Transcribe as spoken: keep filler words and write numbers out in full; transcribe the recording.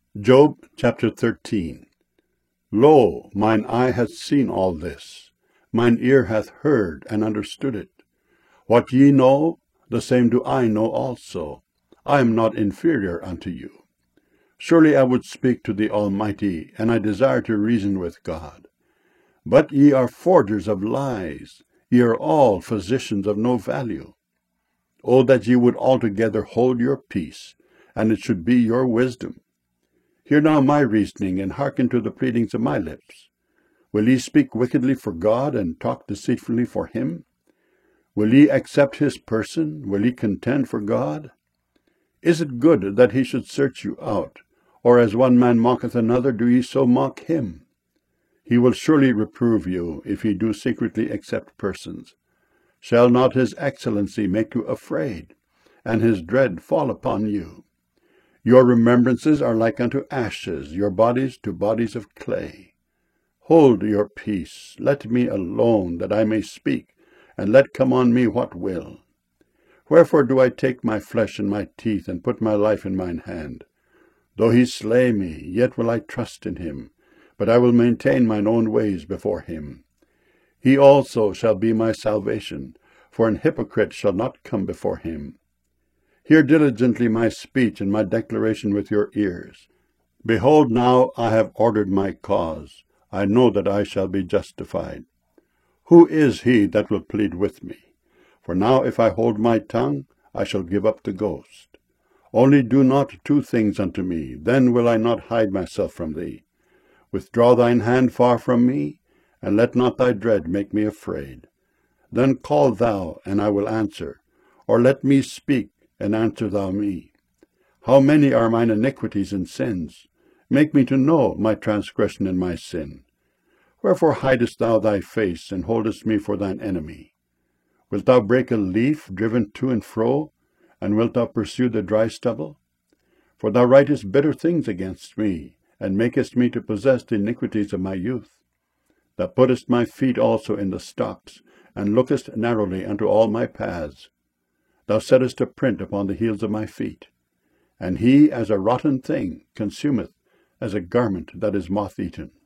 Job chapter thirteen. Lo, mine eye hath seen all this, mine ear hath heard and understood it. What ye know, the same do I know also. I am not inferior unto you. Surely I would speak to the Almighty, and I desire to reason with God. But ye are forgers of lies, ye are all physicians of no value. O that ye would altogether hold your peace, and it should be your wisdom. Hear now my reasoning, and hearken to the pleadings of my lips. Will ye speak wickedly for God, and talk deceitfully for him? Will ye accept his person? Will ye contend for God? Is it good that he should search you out? Or as one man mocketh another, do ye so mock him? He will surely reprove you, if ye do secretly accept persons. Shall not his excellency make you afraid, and his dread fall upon you? Your remembrances are like unto ashes, your bodies to bodies of clay. Hold your peace, let me alone, that I may speak, and let come on me what will. Wherefore do I take my flesh in my teeth, and put my life in mine hand? Though he slay me, yet will I trust in him, but I will maintain mine own ways before him. He also shall be my salvation, for an hypocrite shall not come before him. Hear diligently my speech and my declaration with your ears. Behold, now I have ordered my cause. I know that I shall be justified. Who is he that will plead with me? For now if I hold my tongue, I shall give up the ghost. Only do not two things unto me, then will I not hide myself from thee. Withdraw thine hand far from me, and let not thy dread make me afraid. Then call thou, and I will answer, or let me speak, and answer thou me. How many are mine iniquities and sins? Make me to know my transgression and my sin. Wherefore hidest thou thy face, and holdest me for thine enemy? Wilt thou break a leaf driven to and fro, and wilt thou pursue the dry stubble? For thou writest bitter things against me, and makest me to possess the iniquities of my youth. Thou puttest my feet also in the stocks, and lookest narrowly unto all my paths. Thou settest a print upon the heels of my feet. And he, as a rotten thing, consumeth, as a garment that is moth-eaten.